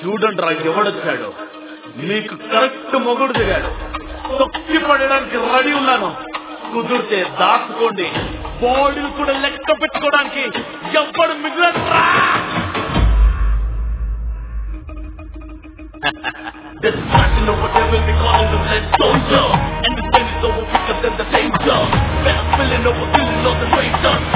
చూడండి రా ఎవడొచ్చాడు. మీకు కరెక్ట్ మొగుడు దిగాడు. తొక్కి పడడానికి రెడీ ఉన్నాను. కుదిరితే దాచుకోండి. బాడీలు కూడా లెక్క పెట్టుకోవడానికి ఎవ్వడు మిగిలినరా. This passion over there will be calling them let's soldier. And the game is over quicker than the danger. Better spilling over killing all the traitors.